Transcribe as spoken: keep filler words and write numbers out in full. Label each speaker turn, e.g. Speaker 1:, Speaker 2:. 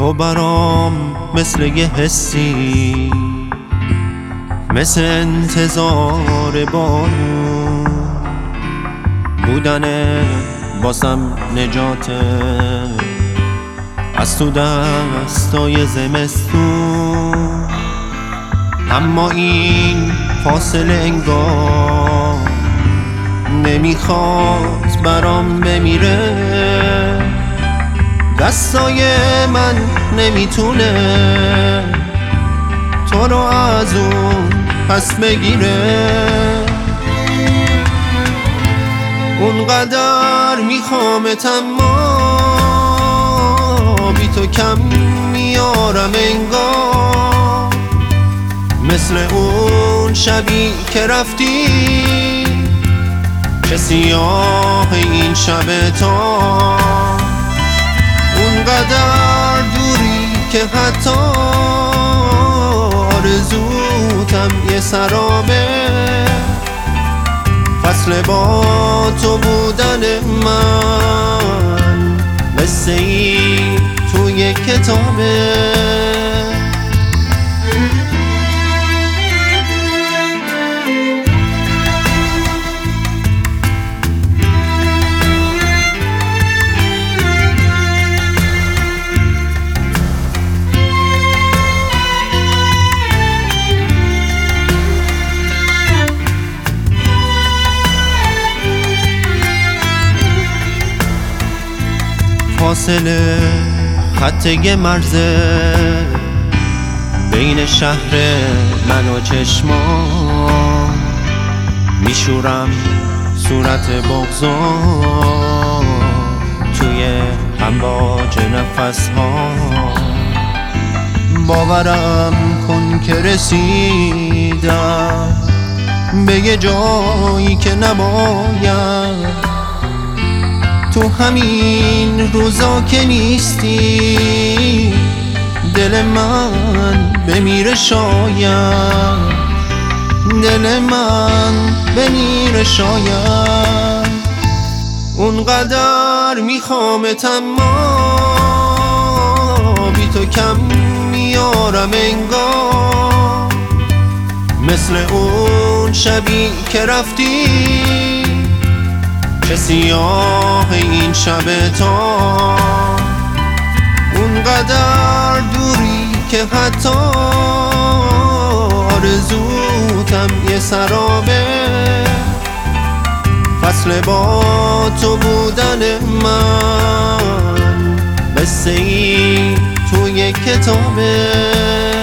Speaker 1: تو برام مثل یه حسی، مثل انتظار بارون بودن باسم نجاته از تو دستای زمستون. اما این فاصله انگار نمیخواد برام بمیره، دستای من نمیتونه تو رو از اون پس بگیره. اونقدر میخوامت اما بی تو کم میارم انگار، مثل اون شبی که رفتی چه سیاه این شب تا، اونقدر دوری که حتی آرزوتم یه سرابه. فصل با تو بودن من مثل این توی کتابه. فاصله خط یه مرزه بین شهر من و چشمان، میشورم صورت بغضان توی امواج نفس ها. باورم کن که رسیدم به یه جایی که نباید، تو همین روزا که نیستی دل من بمیره شاید، دل من بمیره شاید. اونقدر میخوامت اما بی تو کم میارم انگار، مثل اون شبی که رفتی چه سیاه این شب تا، اونقدر دوری که حتی آرزوتم یه سرابه. فصل با تو بودن من مثل این توی کتابه.